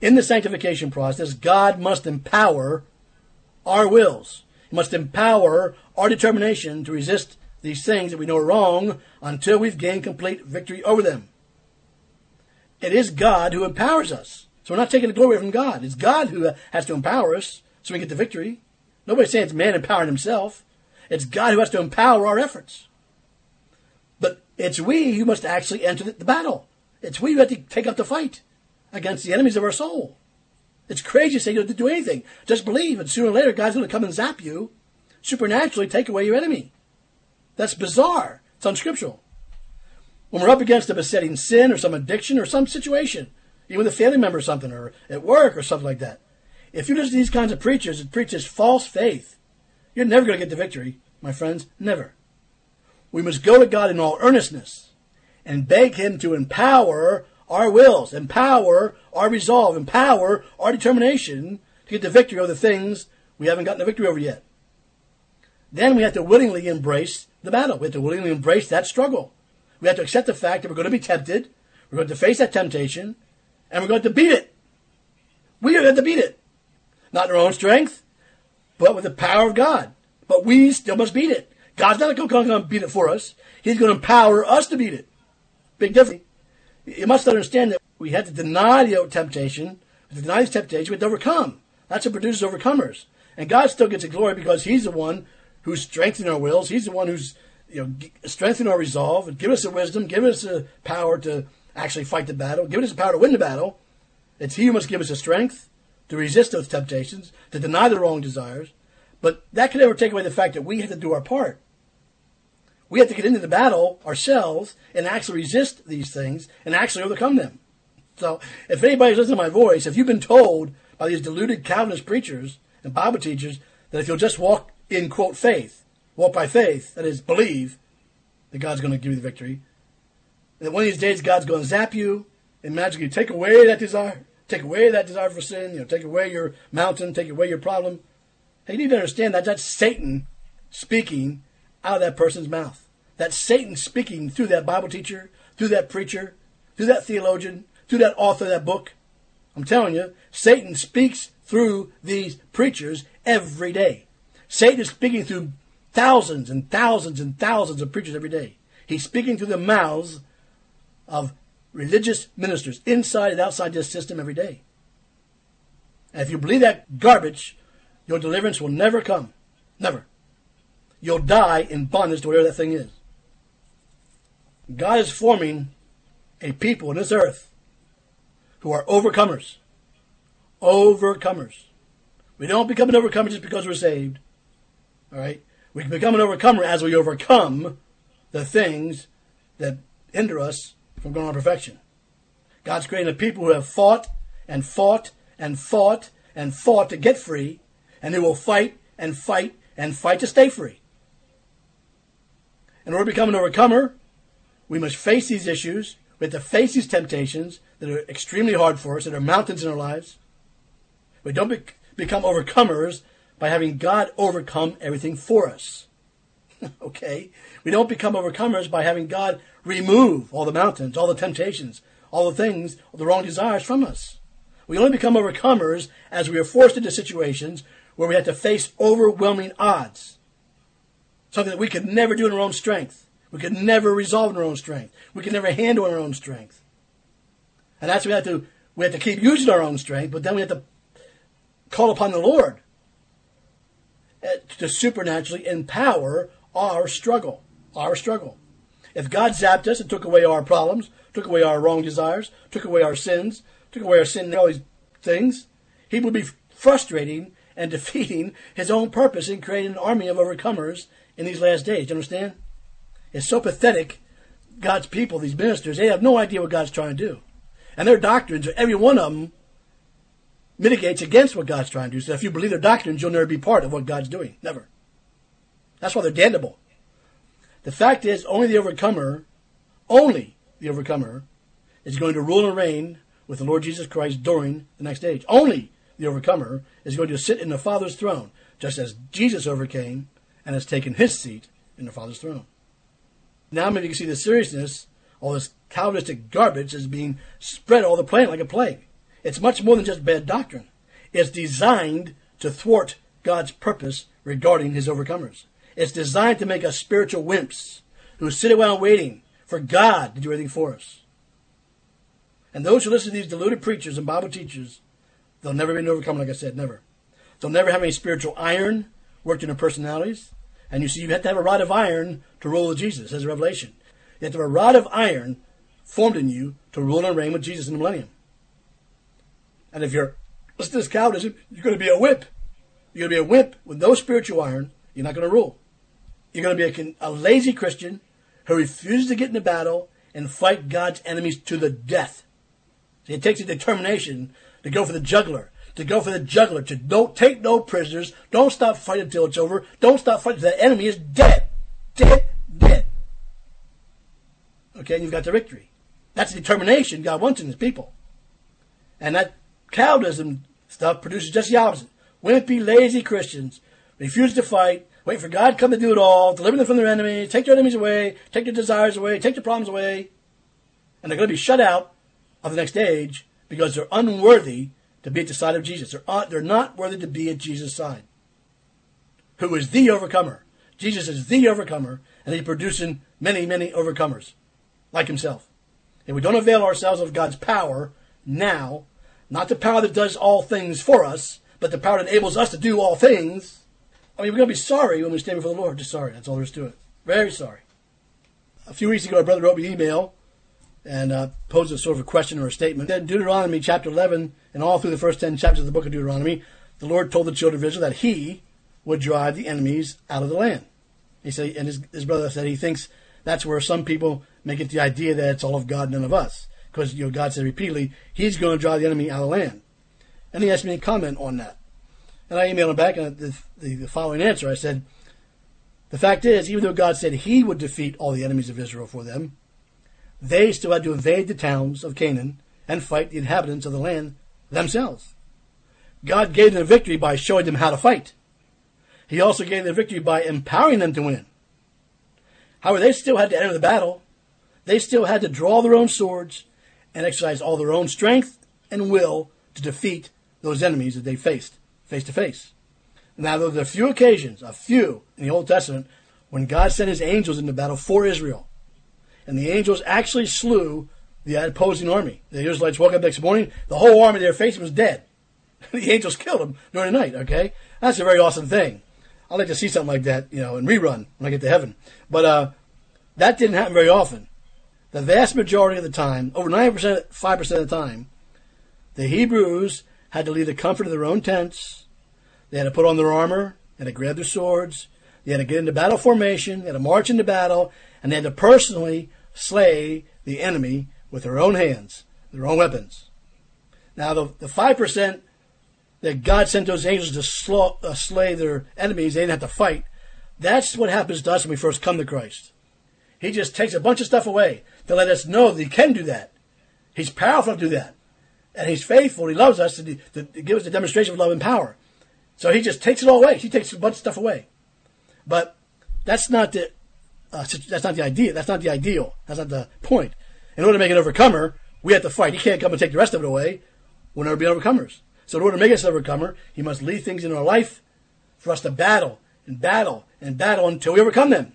In the sanctification process, God must empower our wills. He must empower our determination to resist these things that we know are wrong until we've gained complete victory over them. It is God who empowers us. So we're not taking the glory from God. It's God who has to empower us so we get the victory. Nobody's saying it's man empowering himself. It's God who has to empower our efforts. But it's we who must actually enter the battle. It's we who have to take up the fight against the enemies of our soul. It's crazy to say you don't have to do anything. Just believe, and sooner or later God's going to come and zap you, supernaturally take away your enemy. That's bizarre. It's unscriptural. When we're up against a besetting sin or some addiction or some situation, even with a family member or something, or at work or something like that, if you listen to these kinds of preachers that preaches false faith, you're never going to get the victory, my friends. Never. We must go to God in all earnestness and beg Him to empower our wills, empower our resolve, empower our determination to get the victory over the things we haven't gotten the victory over yet. Then we have to willingly embrace the battle. We have to willingly embrace that struggle. We have to accept the fact that we're going to be tempted, we're going to face that temptation, and we're going to beat it. We are going to beat it. Not in our own strength, but with the power of God. But we still must beat it. God's not going to beat it for us. He's going to empower us to beat it. Big difference. You must understand that we have to deny the temptation. To deny this temptation, we have to overcome. That's what produces overcomers. And God still gets the glory because He's the one who's strengthening our wills. He's the one who's strengthening our resolve and giving us the wisdom, giving us the power to actually fight the battle, giving us the power to win the battle. It's He who must give us the strength to resist those temptations, to deny the wrong desires. But that can never take away the fact that we have to do our part. We have to get into the battle ourselves and actually resist these things and actually overcome them. So if anybody's listening to my voice, if you've been told by these deluded Calvinist preachers and Bible teachers that if you'll just walk in, quote, faith, walk by faith, that is, believe that God's going to give you the victory, and that one of these days God's going to zap you and magically take away that desire for sin, take away your mountain, take away your problem. Hey, you need to understand that that's Satan speaking out of that person's mouth. That's Satan speaking through that Bible teacher, through that preacher, through that theologian, through that author of that book. I'm telling you, Satan speaks through these preachers every day. Satan is speaking through thousands and thousands and thousands of preachers every day. He's speaking through the mouths of religious ministers inside and outside this system every day. And if you believe that garbage, your deliverance will never come. Never. You'll die in bondage to whatever that thing is. God is forming a people on this earth who are overcomers. Overcomers. We don't become an overcomer just because we're saved. All right? We can become an overcomer as we overcome the things that hinder us from going on perfection. God's creating a people who have fought and fought and fought and fought to get free, and who will fight and fight and fight to stay free. In order to become an overcomer, we must face these issues. We have to face these temptations that are extremely hard for us, that are mountains in our lives. We don't become overcomers by having God overcome everything for us. Okay? We don't become overcomers by having God remove all the mountains, all the temptations, all the things, all the wrong desires from us. We only become overcomers as we are forced into situations where we have to face overwhelming odds. Something that we could never do in our own strength. We could never resolve in our own strength. We could never handle in our own strength. And that's what we have to keep using our own strength, but then we have to call upon the Lord to supernaturally empower our struggle. Our struggle. If God zapped us and took away our problems, took away our wrong desires, took away our sins, took away our sin and all these things, He would be frustrating and defeating His own purpose in creating an army of overcomers in these last days. Do you understand? It's so pathetic. God's people, these ministers, they have no idea what God's trying to do. And their doctrines, every one of them, mitigates against what God's trying to do. So if you believe their doctrines, you'll never be part of what God's doing. Never. That's why they're damnable. The fact is, only the overcomer is going to rule and reign with the Lord Jesus Christ during the next age. Only the overcomer is going to sit in the Father's throne, just as Jesus overcame and has taken His seat in the Father's throne. Now maybe you can see the seriousness, all this Calvinistic garbage is being spread all the planet like a plague. It's much more than just bad doctrine. It's designed to thwart God's purpose regarding his overcomers. It's designed to make us spiritual wimps who sit around waiting for God to do everything for us. And those who listen to these deluded preachers and Bible teachers, they'll never be an overcomer, like I said, never. They'll never have any spiritual iron worked in their personalities. And you see, you have to have a rod of iron to rule with Jesus, says Revelation. You have to have a rod of iron formed in you to rule and reign with Jesus in the millennium. And if you're listening to this Calvinism, you're going to be a wimp. You're going to be a wimp with no spiritual iron. You're not going to rule. You're going to be a lazy Christian who refuses to get in the battle and fight God's enemies to the death. See, it takes a determination to go for the juggler, to don't take no prisoners, don't stop fighting until it's over, don't stop fighting until the enemy is dead. Dead. Okay, and you've got the victory. That's the determination God wants in his people. And that Calvinism stuff produces just the opposite. Wimpy, lazy Christians refuse to fight, wait for God to come to do it all, deliver them from their enemies, take their enemies away, take their desires away, take their problems away. And they're going to be shut out of the next age because they're unworthy to be at the side of Jesus. They're not worthy to be at Jesus' side, who is the overcomer. Jesus is the overcomer, and he's producing many, many overcomers like himself. If we don't avail ourselves of God's power now, not the power that does all things for us, but the power that enables us to do all things, I mean, we're going to be sorry when we stand before the Lord. Just sorry. That's all there is to it. Very sorry. A few weeks ago, a brother wrote me an email and posed a sort of a question or a statement. In Deuteronomy chapter 11, and all through the first 10 chapters of the book of Deuteronomy, the Lord told the children of Israel that he would drive the enemies out of the land. He said, and his brother said he thinks that's where some people may get the idea that it's all of God, none of us. Because, God said repeatedly, he's going to drive the enemy out of the land. And he asked me to comment on that. And I emailed him back and the following answer. I said, the fact is, even though God said he would defeat all the enemies of Israel for them, they still had to invade the towns of Canaan and fight the inhabitants of the land themselves. God gave them victory by showing them how to fight. He also gave them victory by empowering them to win. However, they still had to enter the battle. They still had to draw their own swords and exercise all their own strength and will to defeat those enemies that they faced face to face. Now, there were a few occasions, in the Old Testament, when God sent his angels into battle for Israel. And the angels actually slew the opposing army. The Israelites woke up next morning, the whole army they were facing was dead. The angels killed them during the night, okay? That's a very awesome thing. I'd like to see something like that, in rerun when I get to heaven. But that didn't happen very often. The vast majority of the time, over 95% of the time, the Hebrews had to leave the comfort of their own tents. They had to put on their armor, they had to grab their swords, they had to get into battle formation, they had to march into battle, and they had to personally slay the enemy with their own hands, their own weapons. Now, the 5% that God sent those angels to slay their enemies, they didn't have to fight. That's what happens to us when we first come to Christ. He just takes a bunch of stuff away to let us know that he can do that. He's powerful to do that. And he's faithful. He loves us to give us a demonstration of love and power. So he just takes it all away. He takes a bunch of stuff away. But that's not the idea. That's not the ideal. That's not the point. In order to make an overcomer, we have to fight. He can't come and take the rest of it away. We'll never be overcomers. So in order to make us an overcomer, he must leave things in our life for us to battle and battle and battle until we overcome them.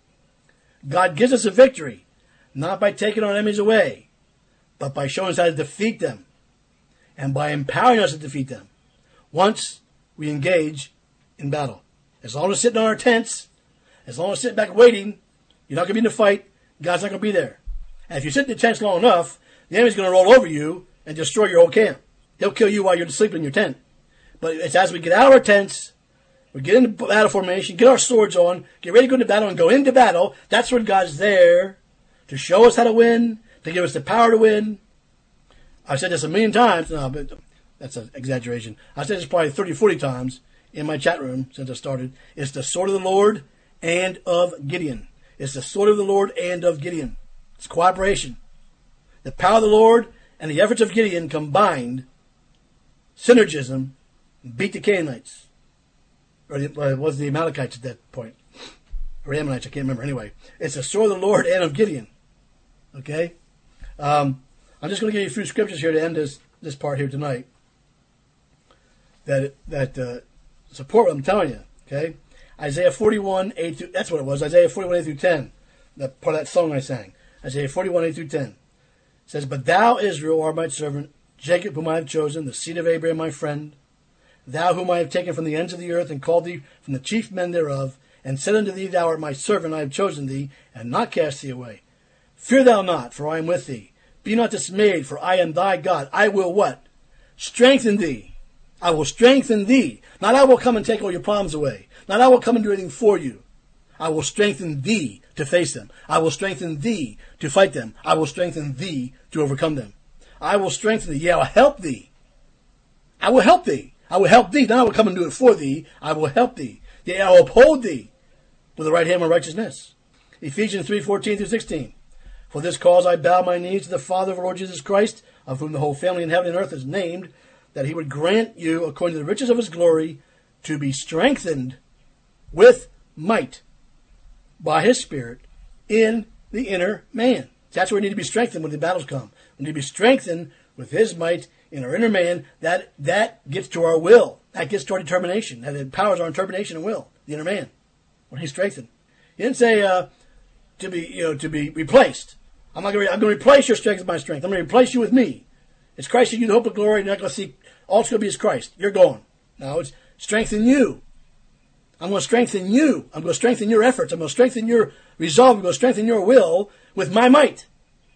God gives us a victory, not by taking our enemies away, but by showing us how to defeat them and by empowering us to defeat them once we engage in battle. As long as we're sitting on our tents, as long as we're sitting back waiting, you're not going to be in the fight, God's not going to be there. And if you sit in the tents long enough, the enemy's going to roll over you and destroy your whole camp. He'll kill you while you're sleeping in your tent. But it's as we get out of our tents, we get into battle formation, get our swords on, get ready to go into battle and go into battle, that's when God's there to show us how to win, to give us the power to win. I've said this a million times. No, but that's an exaggeration. I've said this probably 30, 40 times in my chat room since I started. It's the sword of the Lord and of Gideon. It's the sword of the Lord and of Gideon. It's cooperation. The power of the Lord and the efforts of Gideon combined, synergism, beat the Canaanites. Or it was the Amalekites at that point. Or Ammonites, I can't remember. Anyway, it's the sword of the Lord and of Gideon. Okay? I'm just going to give you a few scriptures here to end this this part here tonight that support what I'm telling you. Okay, Isaiah 41, 8 through, that's what it was. Isaiah 41, 8 through 10. That part of that song I sang. Isaiah 41, 8 through 10. It says, "But thou, Israel, art my servant, Jacob, whom I have chosen, the seed of Abraham, my friend. Thou, whom I have taken from the ends of the earth, and called thee from the chief men thereof, and said unto thee, Thou art my servant, I have chosen thee, and not cast thee away. Fear thou not, for I am with thee. Be not dismayed, for I am thy God. I will" what? "Strengthen thee. I will strengthen thee." Not I will come and take all your problems away. Not I will come and do anything for you. I will strengthen thee to face them. I will strengthen thee to fight them. I will strengthen thee to overcome them. I will strengthen thee. Yeah, I will help thee. I will help thee. I will help thee. Not I will come and do it for thee. I will help thee. Yeah, I will uphold thee with the right hand of righteousness. Ephesians 3:14 through 16. "For this cause I bow my knees to the Father of our Lord Jesus Christ, of whom the whole family in heaven and earth is named, that he would grant you, according to the riches of his glory, to be strengthened with might by his Spirit in the inner man." That's where we need to be strengthened when the battles come. We need to be strengthened with his might in our inner man. That gets to our will. That gets to our determination. That empowers our determination and will. The inner man, when he's strengthened. He didn't say to be replaced. I'm going to replace your strength with my strength. I'm going to replace you with me. It's Christ in you, the hope of glory. You're not going to see. All it's going to be is Christ. You're gone. Now it's strengthen you. I'm going to strengthen you. I'm going to strengthen your efforts. I'm going to strengthen your resolve. I'm going to strengthen your will with my might.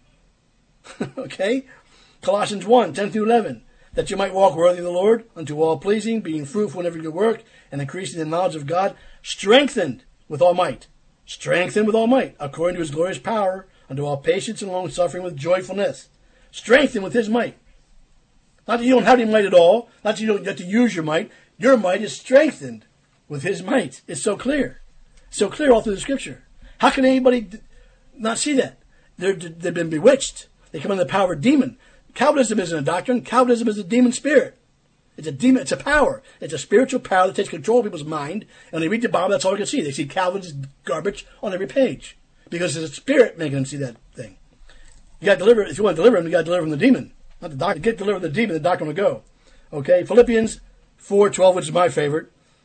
Okay? Colossians 1, 10 through 11. "That you might walk worthy of the Lord, unto all pleasing, being fruitful in every good work, and increasing in the knowledge of God, strengthened with all might." Strengthened with all might, according to his glorious power, unto all patience and long-suffering with joyfulness. Strengthened with his might. Not that you don't have any might at all. Not that you don't get to use your might. Your might is strengthened with his might. It's so clear. So clear all through the Scripture. How can anybody not see that? They've been bewitched. They come under the power of a demon. Calvinism isn't a doctrine. Calvinism is a demon spirit. It's a demon. It's a power. It's a spiritual power that takes control of people's mind. And when they read the Bible, that's all they can see. They see Calvin's garbage on every page. Because it's a spirit making them see that thing. You got to deliver, if you want to deliver them, you got to deliver from the demon. Not the doctor. Get delivered the demon, the doctor will go. Okay, Philippians 4:12, which is my favorite.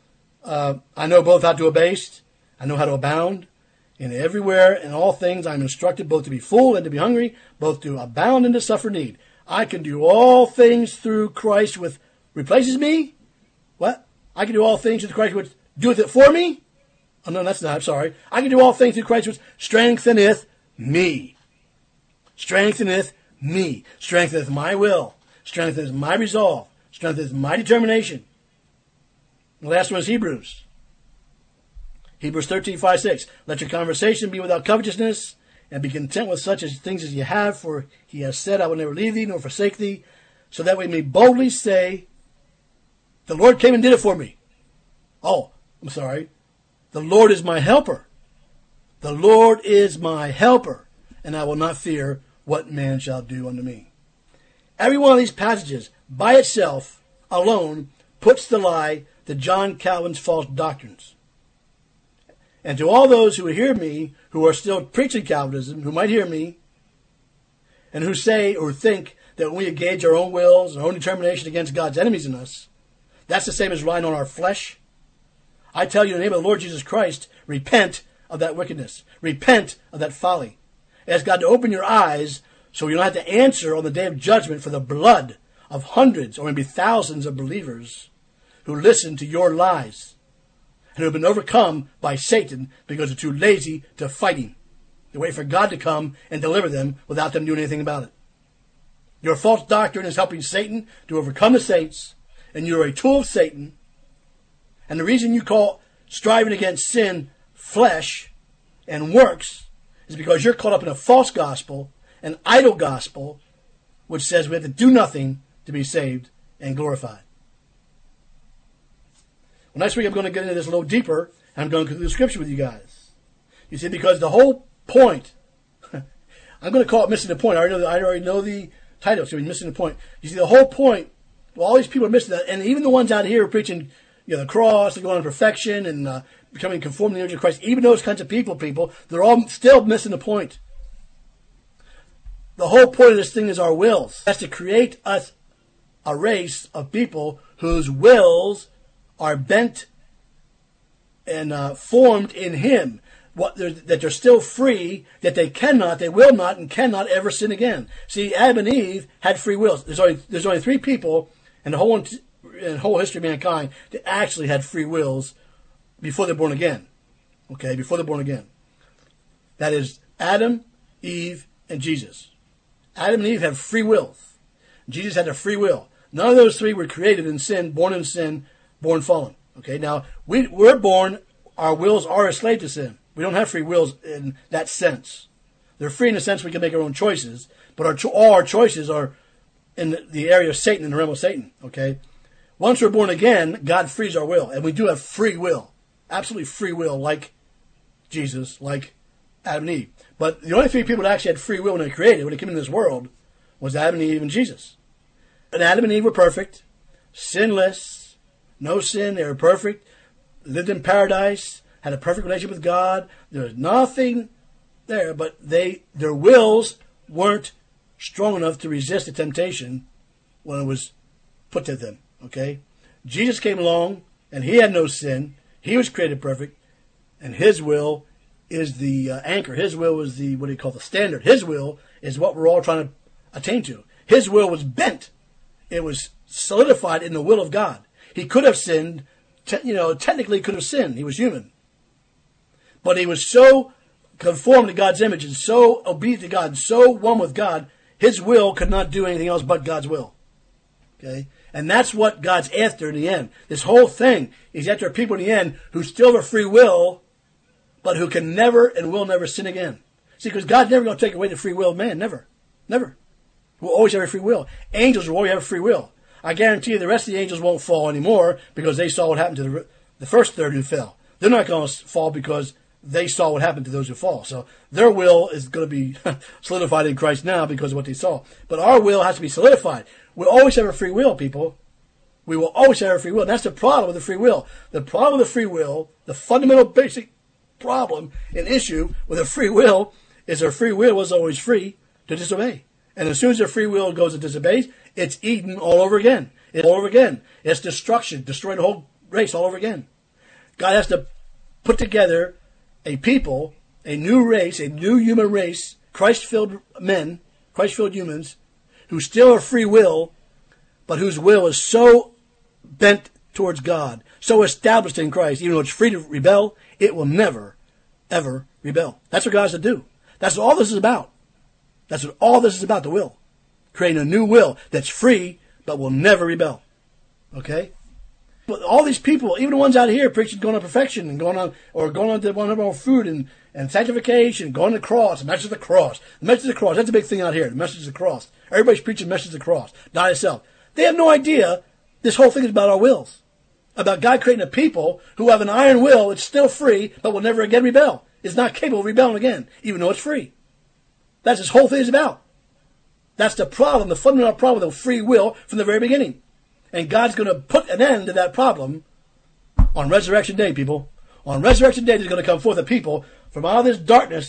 "I know both how to abase, I know how to abound. And everywhere, in all things, I am instructed both to be full and to be hungry, both to abound and to suffer need. I can do all things through Christ which replaces me." What? I can do all things through Christ which doeth it for me? Oh, no, that's not. I'm sorry. "I can do all things through Christ which strengtheneth me." Strengtheneth me. Strengtheneth my will. Strengtheneth my resolve. Strengtheneth my determination. The last one is Hebrews. Hebrews 13:5-6. "Let your conversation be without covetousness, and be content with such things as you have, for he has said, I will never leave thee nor forsake thee, so that we may boldly say, the Lord came and did it for me." Oh, I'm sorry. "The Lord is my helper. The Lord is my helper, and I will not fear what man shall do unto me." Every one of these passages, by itself, alone, puts to lie to John Calvin's false doctrines. And to all those who hear me, who are still preaching Calvinism, who might hear me, and who say or think that when we engage our own wills and our own determination against God's enemies in us, that's the same as relying on our flesh. I tell you in the name of the Lord Jesus Christ, repent of that wickedness. Repent of that folly. Ask God to open your eyes so you don't have to answer on the day of judgment for the blood of hundreds or maybe thousands of believers who listen to your lies and who have been overcome by Satan because they're too lazy to fight him. They wait for God to come and deliver them without them doing anything about it. Your false doctrine is helping Satan to overcome the saints, and you're a tool of Satan. And the reason you call striving against sin flesh and works is because you're caught up in a false gospel, an idol gospel, which says we have to do nothing to be saved and glorified. Well, next week I'm going to get into this a little deeper, and I'm going to go through the scripture with you guys. You see, because the whole point, I'm going to call it missing the point. I already know the title, so we're missing the point. You see, the whole point, well, all these people are missing that, and even the ones out here preaching, the cross, they're going on perfection and becoming conformed to the image of Christ. Even those kinds of people, they're all still missing the point. The whole point of this thing is our wills. That's to create us a race of people whose wills are bent and formed in Him. That they're still free, that they will not, and cannot ever sin again. See, Adam and Eve had free wills. There's only three people in the whole history of mankind that actually had free wills before they're born again. Okay, before they're born again. That is Adam, Eve, and Jesus. Adam and Eve have free wills. Jesus had a free will. None of those three were created in sin, born fallen. Okay, now we're born, our wills are a slave to sin. We don't have free wills in that sense. They're free in the sense we can make our own choices, but all our choices are in the area of Satan, in the realm of Satan. Okay, once we're born again, God frees our will, and we do have free will, absolutely free will, like Jesus, like Adam and Eve. But the only three people that actually had free will when they created, when they came into this world, was Adam and Eve and Jesus. And Adam and Eve were perfect, sinless, no sin. They were perfect, lived in paradise, had a perfect relationship with God. There was nothing there, but their wills weren't strong enough to resist the temptation when it was put to them. Okay? Jesus came along, and He had no sin. He was created perfect, and His will is the anchor. His will is the standard. His will is what we're all trying to attain to. His will was bent. It was solidified in the will of God. He could have sinned, technically could have sinned. He was human. But He was so conformed to God's image and so obedient to God and so one with God, His will could not do anything else but God's will. Okay? And that's what God's after in the end. This whole thing, He's after people in the end who still have a free will, but who can never and will never sin again. See, because God's never going to take away the free will of man. Never. Never. We'll always have a free will. Angels will always have a free will. I guarantee you the rest of the angels won't fall anymore because they saw what happened to the first third who fell. They're not going to fall because they saw what happened to those who fall. So their will is going to be solidified in Christ now because of what they saw. But our will has to be solidified. We'll always have a free will, people. We will always have a free will. And that's the problem with the free will. The problem with the free will, the fundamental basic problem and issue with a free will is our free will is always free to disobey. And as soon as their free will goes and disobeys, it's Eden all over again. It's all over again. It's destruction, destroy the whole race all over again. God has to put together a people, a new race, a new human race, Christ-filled men, Christ-filled humans, who still have free will, but whose will is so bent towards God, so established in Christ, even though it's free to rebel, it will never, ever rebel. That's what God has to do. That's what all this is about. That's what all this is about, the will. Creating a new will that's free, but will never rebel. Okay? But all these people, even the ones out here preaching going on perfection and going on to one of our food and sanctification, going to the cross, the message of the cross. The message of the cross, that's a big thing out here, the message of the cross. Everybody's preaching the message of the cross, not itself. They have no idea this whole thing is about our wills. About God creating a people who have an iron will, it's still free, but will never again rebel. It's not capable of rebelling again, even though it's free. That's this whole thing is about. That's the problem, the fundamental problem with free will from the very beginning. And God's going to put an end to that problem on Resurrection Day, people. On Resurrection Day, there's going to come forth a people from all this darkness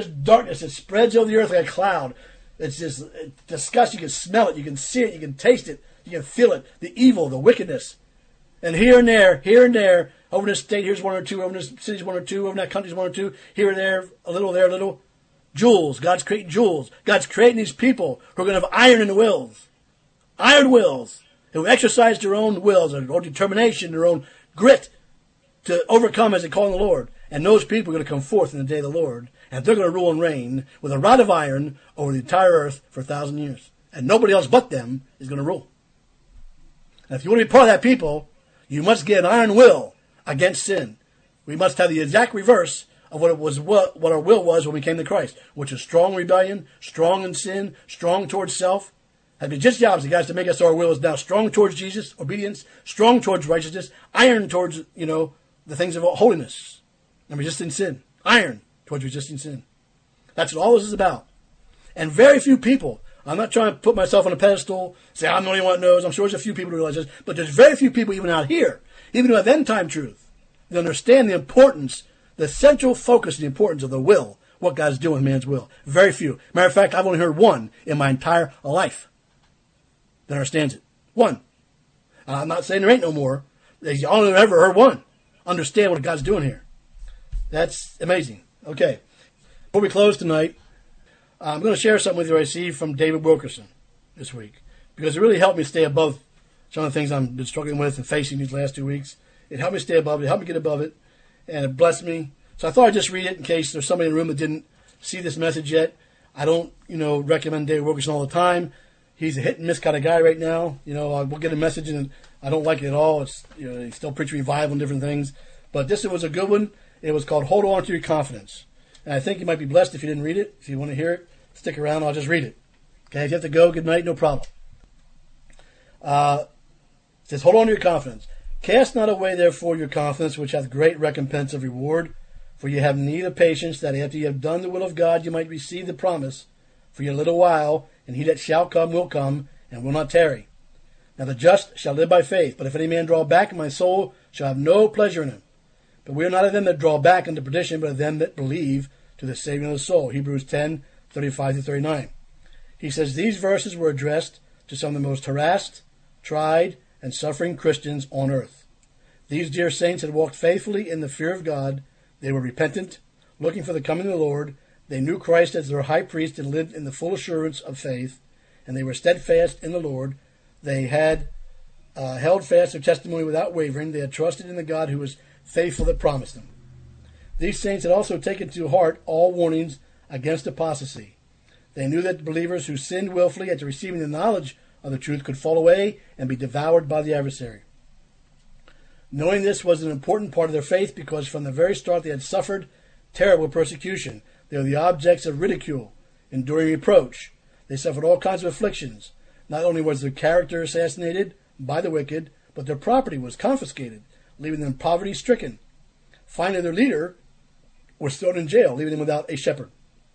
that spreads over the earth like a cloud. It's just disgusting. You can smell it. You can see it. You can taste it. You can feel it. The evil, the wickedness. And here and there, over in this state, here's one or two, over in this city's one or two, over in that country's one or two, here and there, a little. Jewels. God's creating jewels. God's creating these people who are going to have iron in the wills. Iron wills. Who exercise their own wills, their own determination, their own grit to overcome as they call on the Lord. And those people are going to come forth in the day of the Lord. And they're going to rule and reign with a rod of iron over the entire earth for 1,000 years. And nobody else but them is going to rule. And if you want to be part of that people, you must get an iron will against sin. We must have the exact reverse of what our will was when we came to Christ, which is strong rebellion, strong in sin, strong towards self. That'd be just the opposite, guys, to make us our will is now strong towards Jesus, obedience, strong towards righteousness, iron towards, the things of holiness, and resisting sin. Iron towards resisting sin. That's what all this is about. And very few people, I'm not trying to put myself on a pedestal, say I'm the only one that knows, I'm sure there's a few people who realize this, but there's very few people even out here, even who have end-time truth, that understand the importance, the central focus and the importance of the will, what God's doing with man's will. Very few. Matter of fact, I've only heard one in my entire life that understands it. One. I'm not saying there ain't no more. They only ever heard one. Understand what God's doing here. That's amazing. Okay. Before we close tonight, I'm going to share something with you I received from David Wilkerson this week, because it really helped me stay above some of the things I've been struggling with and facing these last 2 weeks. It helped me stay above it. It helped me get above it. And it blessed me. So I thought I'd just read it in case there's somebody in the room that didn't see this message yet. I don't, recommend David Wilkerson all the time. He's a hit and miss kind of guy right now. We'll get a message and I don't like it at all. It's, he still preach revival and different things. But this was a good one. It was called Hold On to Your Confidence. And I think you might be blessed if you didn't read it. If you want to hear it, stick around. I'll just read it. Okay, if you have to go, good night, no problem. It says, hold on to your confidence. Cast not away, therefore, your confidence, which hath great recompense of reward. For you have need of patience, that after you have done the will of God, you might receive the promise. For yet a little while, and he that shall come, and will not tarry. Now the just shall live by faith. But if any man draw back, my soul shall have no pleasure in him. But we are not of them that draw back into perdition, but of them that believe to the saving of the soul. Hebrews 10:35-39. He says these verses were addressed to some of the most harassed, tried, and suffering Christians on earth. These dear saints had walked faithfully in the fear of God. They were repentant, looking for the coming of the Lord. They knew Christ as their high priest and lived in the full assurance of faith, and they were steadfast in the Lord. They had held fast their testimony without wavering. They had trusted in the God who was faithful that promised them. These saints had also taken to heart all warnings against apostasy. They knew that believers who sinned willfully after receiving the knowledge of the truth could fall away and be devoured by the adversary. Knowing this was an important part of their faith, because from the very start they had suffered terrible persecution. They were the objects of ridicule, enduring reproach. They suffered all kinds of afflictions. Not only was their character assassinated by the wicked, but their property was confiscated, leaving them poverty-stricken. Finally, their leader was thrown in jail, leaving them without a shepherd.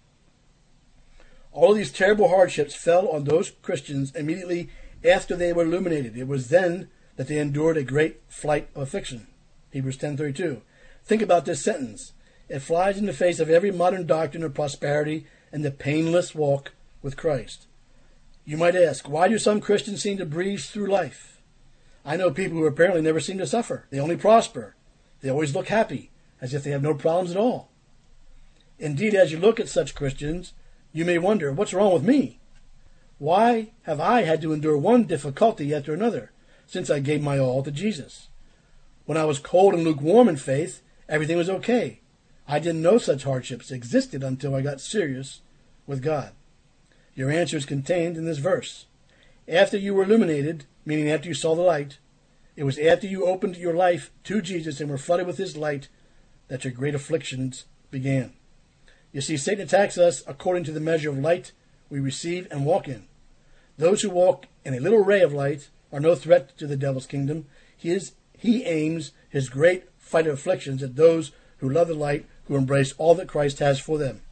All of these terrible hardships fell on those Christians immediately after they were illuminated. It was then that they endured a great flight of affliction. Hebrews 10:32. Think about this sentence. It flies in the face of every modern doctrine of prosperity and the painless walk with Christ. You might ask, why do some Christians seem to breeze through life? I know people who apparently never seem to suffer. They only prosper. They always look happy, as if they have no problems at all. Indeed, as you look at such Christians, you may wonder, what's wrong with me? Why have I had to endure one difficulty after another since I gave my all to Jesus? When I was cold and lukewarm in faith, everything was okay. I didn't know such hardships existed until I got serious with God. Your answer is contained in this verse. After you were illuminated, meaning after you saw the light, it was after you opened your life to Jesus and were flooded with his light that your great afflictions began. You see, Satan attacks us according to the measure of light we receive and walk in. Those who walk in a little ray of light are no threat to the devil's kingdom. He aims his great fight of afflictions at those who love the light, who embrace all that Christ has for them.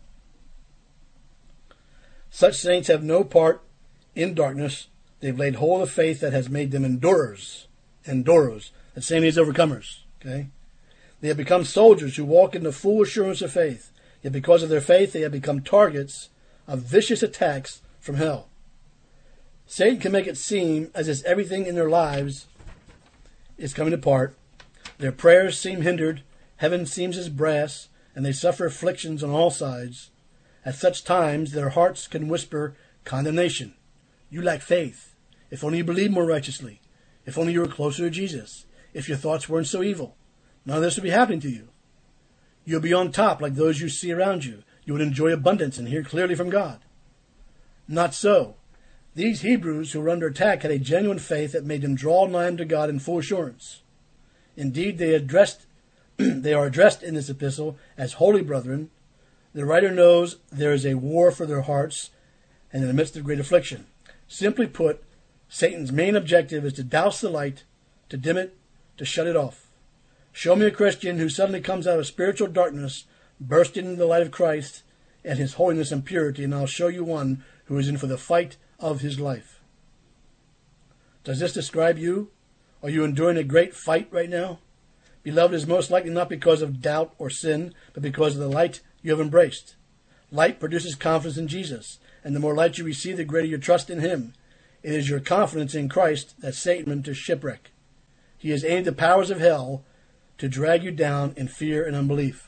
Such saints have no part in darkness. They've laid hold of faith that has made them endurers. Endurers. That same means overcomers. Okay? They have become soldiers who walk in the full assurance of faith. Yet because of their faith, they have become targets of vicious attacks from hell. Satan can make it seem as if everything in their lives is coming apart. Their prayers seem hindered. Heaven seems as brass, and they suffer afflictions on all sides. At such times, their hearts can whisper condemnation. You lack faith. If only you believed more righteously. If only you were closer to Jesus. If your thoughts weren't so evil. None of this would be happening to you. You'll be on top like those you see around you. You would enjoy abundance and hear clearly from God. Not so. These Hebrews who were under attack had a genuine faith that made them draw nigh to God in full assurance. Indeed, they are addressed in this epistle as holy brethren. The writer knows there is a war for their hearts and in the midst of great affliction. Simply put, Satan's main objective is to douse the light, to dim it, to shut it off. Show me a Christian who suddenly comes out of spiritual darkness, bursting into the light of Christ and his holiness and purity, and I'll show you one who is in for the fight of his life. Does this describe you? Are you enduring a great fight right now? Beloved, is most likely not because of doubt or sin, but because of the light you have embraced. Light produces confidence in Jesus, and the more light you receive, the greater your trust in him. It is your confidence in Christ that Satan went to shipwreck. He has aimed the powers of hell to drag you down in fear and unbelief.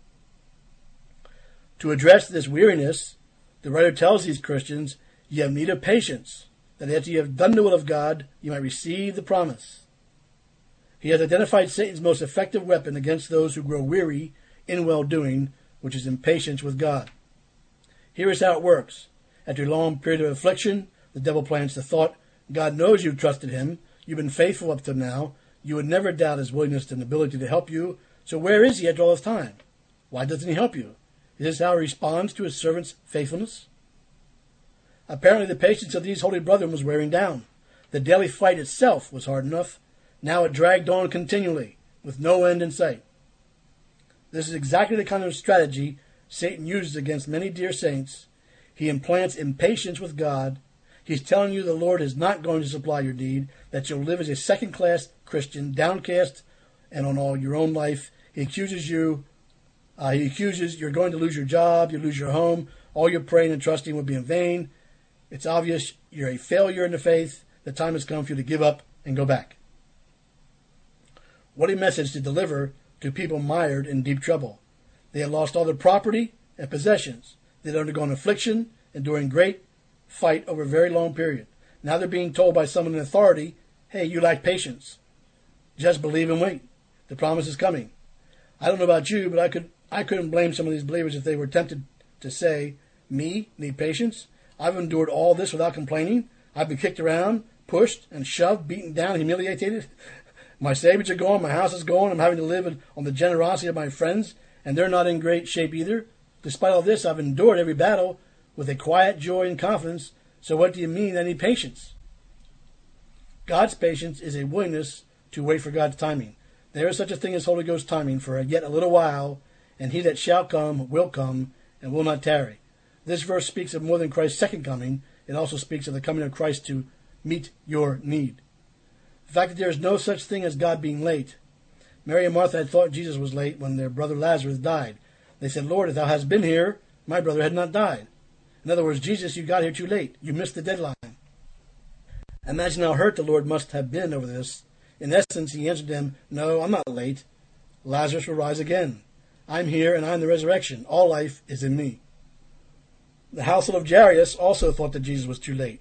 To address this weariness, the writer tells these Christians, you have need of patience, that after you have done the will of God, you might receive the promise. He has identified Satan's most effective weapon against those who grow weary in well-doing, which is impatience with God. Here is how it works. After a long period of affliction, the devil plants the thought, God knows you've trusted him, you've been faithful up to now, you would never doubt his willingness and ability to help you, so where is he after all this time? Why doesn't he help you? Is this how he responds to his servant's faithfulness? Apparently the patience of these holy brethren was wearing down. The daily fight itself was hard enough. Now it dragged on continually, with no end in sight. This is exactly the kind of strategy Satan uses against many dear saints. He implants impatience with God. He's telling you the Lord is not going to supply your need, that you'll live as a second-class Christian, downcast and on all your own life. He accuses you're going to lose your job, you'll lose your home, all your praying and trusting will be in vain. It's obvious you're a failure in the faith. The time has come for you to give up and go back. What a message to deliver to people mired in deep trouble. They had lost all their property and possessions. They had undergone affliction, enduring great fight over a very long period. Now they're being told by someone in authority, hey, you lack patience. Just believe and wait. The promise is coming. I don't know about you, but I couldn't blame some of these believers if they were tempted to say, me, need patience? I've endured all this without complaining. I've been kicked around, pushed and shoved, beaten down, humiliated. My savings are gone, my house is gone, I'm having to live on the generosity of my friends, and they're not in great shape either. Despite all this, I've endured every battle with a quiet joy and confidence. So what do you mean I need patience? God's patience is a willingness to wait for God's timing. There is such a thing as Holy Ghost timing for yet a little while, and he that shall come will come and will not tarry. This verse speaks of more than Christ's second coming. It also speaks of the coming of Christ to meet your need. The fact that there is no such thing as God being late. Mary and Martha had thought Jesus was late when their brother Lazarus died. They said, Lord, if thou hadst been here, my brother had not died. In other words, Jesus, you got here too late. You missed the deadline. Imagine how hurt the Lord must have been over this. In essence, he answered them, no, I'm not late. Lazarus will rise again. I'm here and I'm the resurrection. All life is in me. The household of Jairus also thought that Jesus was too late.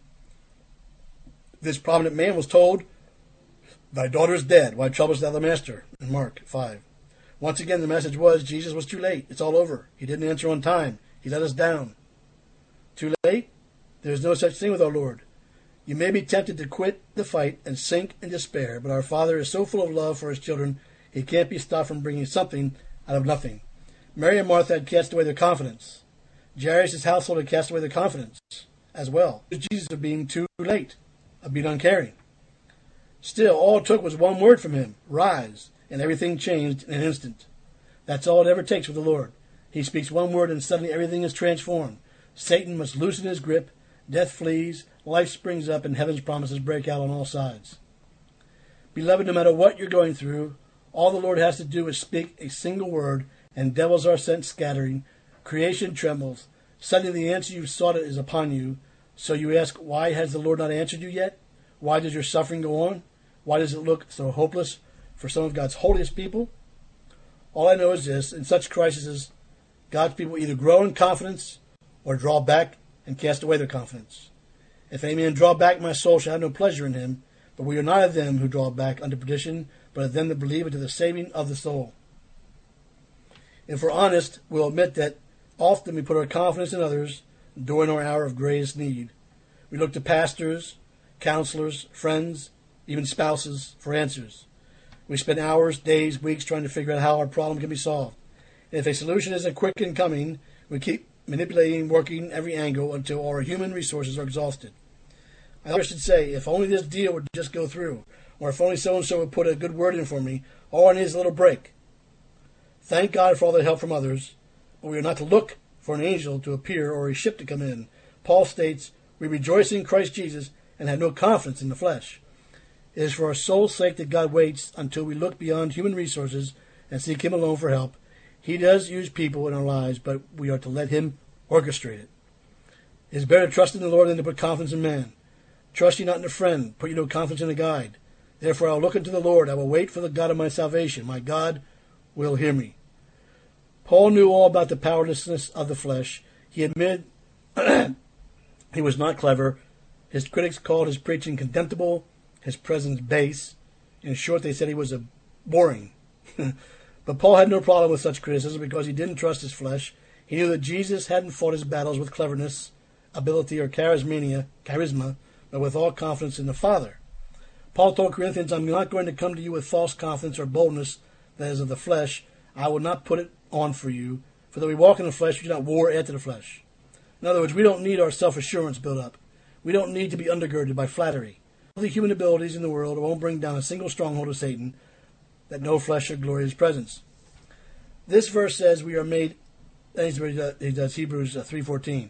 This prominent man was told, thy daughter is dead. Why troublest thou the master? In Mark 5. Once again, the message was, Jesus was too late. It's all over. He didn't answer on time. He let us down. Too late? There is no such thing with our Lord. You may be tempted to quit the fight and sink in despair, but our Father is so full of love for his children, he can't be stopped from bringing something out of nothing. Mary and Martha had cast away their confidence. Jairus' household had cast away their confidence as well. Jesus of being too late, of being uncaring. Still, all it took was one word from him, rise, and everything changed in an instant. That's all it ever takes with the Lord. He speaks one word and suddenly everything is transformed. Satan must loosen his grip, death flees, life springs up, and heaven's promises break out on all sides. Beloved, no matter what you're going through, all the Lord has to do is speak a single word, and devils are sent scattering. Creation trembles. Suddenly the answer you sought is upon you. So you ask, why has the Lord not answered you yet? Why does your suffering go on? Why does it look so hopeless for some of God's holiest people? All I know is this, in such crises, God's people either grow in confidence or draw back and cast away their confidence. If any man draw back, my soul shall have no pleasure in him. But we are not of them who draw back unto perdition, but of them that believe unto the saving of the soul. If we're honest, we'll admit that often we put our confidence in others during our hour of greatest need. We look to pastors, counselors, friends, even spouses for answers. We spend hours, days, weeks trying to figure out how our problem can be solved. And if a solution isn't quick in coming, we keep manipulating, working every angle until our human resources are exhausted. I should say, if only this deal would just go through, or if only so-and-so would put a good word in for me, all I need is a little break. Thank God for all the help from others, but we are not to look for an angel to appear or a ship to come in. Paul states, we rejoice in Christ Jesus and have no confidence in the flesh. It is for our soul's sake that God waits until we look beyond human resources and seek him alone for help. He does use people in our lives, but we are to let him orchestrate it. It is better to trust in the Lord than to put confidence in man. Trust ye not in a friend, put ye no confidence in a guide. Therefore I will look unto the Lord, I will wait for the God of my salvation. My God will hear me. Paul knew all about the powerlessness of the flesh. He admitted he was not clever. His critics called his preaching contemptible, his presence base. In short, they said he was boring. But Paul had no problem with such criticism because he didn't trust his flesh. He knew that Jesus hadn't fought his battles with cleverness, ability, or charisma, but with all confidence in the Father. Paul told Corinthians, I'm not going to come to you with false confidence or boldness that is of the flesh. I will not put it on for you. For though we walk in the flesh, we do not war after the flesh. In other words, we don't need our self-assurance built up. We don't need to be undergirded by flattery. All the human abilities in the world won't bring down a single stronghold of Satan, that no flesh should glory in his presence. This verse says we are made, he does Hebrews 3:14,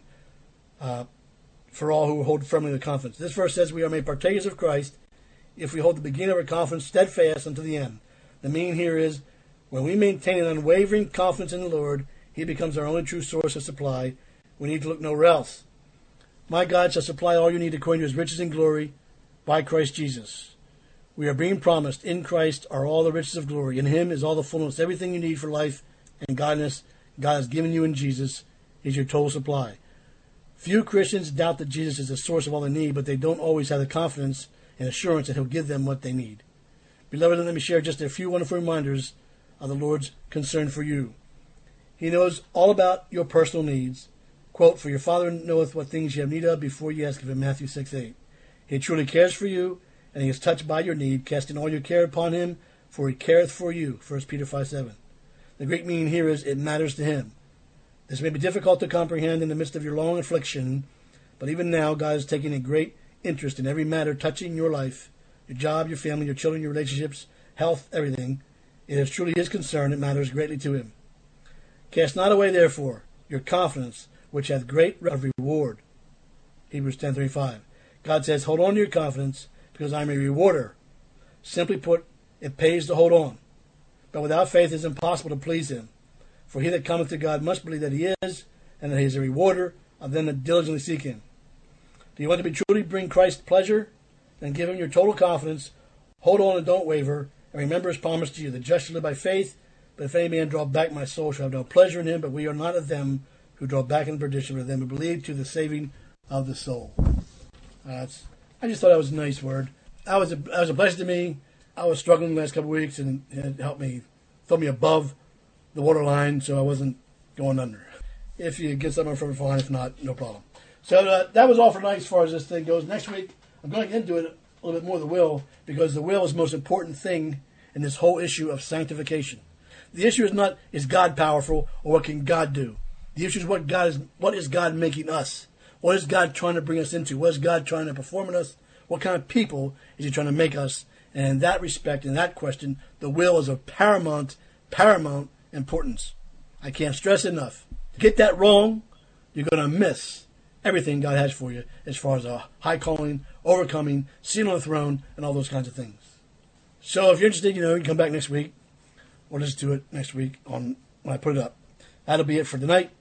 for all who hold firmly the confidence. This verse says we are made partakers of Christ if we hold the beginning of our confidence steadfast unto the end. The meaning here is, when we maintain an unwavering confidence in the Lord, he becomes our only true source of supply. We need to look nowhere else. My God shall supply all you need according to his riches and glory by Christ Jesus. We are being promised, in Christ are all the riches of glory. In him is all the fullness, everything you need for life and godliness. God has given you in Jesus. He's your total supply. Few Christians doubt that Jesus is the source of all they need, but they don't always have the confidence and assurance that he'll give them what they need. Beloved, let me share just a few wonderful reminders of the Lord's concern for you. He knows all about your personal needs. Quote, for your Father knoweth what things you have need of before you ask of him, Matthew 6:8. He truly cares for you, and he is touched by your need, casting all your care upon him, for he careth for you, 1 Peter 5:7. The Greek meaning here is, it matters to him. This may be difficult to comprehend in the midst of your long affliction, but even now God is taking a great interest in every matter touching your life, your job, your family, your children, your relationships, health, everything. It is truly his concern. It matters greatly to him. Cast not away, therefore, your confidence, which hath great reward. Hebrews 10:35. God says, hold on to your confidence, because I am a rewarder. Simply put, it pays to hold on. But without faith it is impossible to please him. For he that cometh to God must believe that he is, and that he is a rewarder of them that diligently seek him. Do you want to be truly bring Christ pleasure? Then give him your total confidence. Hold on and don't waver. And remember his promise to you, the just shall live by faith. But if any man draw back, my soul shall have no pleasure in him. But we are not of them who draw back in perdition, but of them who believe to the saving of the soul. I just thought that was a nice word. That was a blessing to me. I was struggling the last couple of weeks, and it helped me, throw me above the waterline, so I wasn't going under. If you get something from it, fine. If not, no problem. So that was all for tonight as far as this thing goes. Next week, I'm going to get into it a little bit more, the will, because the will is the most important thing in this whole issue of sanctification. The issue is not, is God powerful, or what can God do? The issue is what is God making us? What is God trying to bring us into? What is God trying to perform in us? What kind of people is he trying to make us? And in that respect, in that question, the will is of paramount importance. I can't stress enough. To get that wrong, you're going to miss everything God has for you as far as a high calling, overcoming, sitting on the throne, and all those kinds of things. So if you're interested, you can come back next week, or listen to it next week when I put it up. That'll be it for tonight.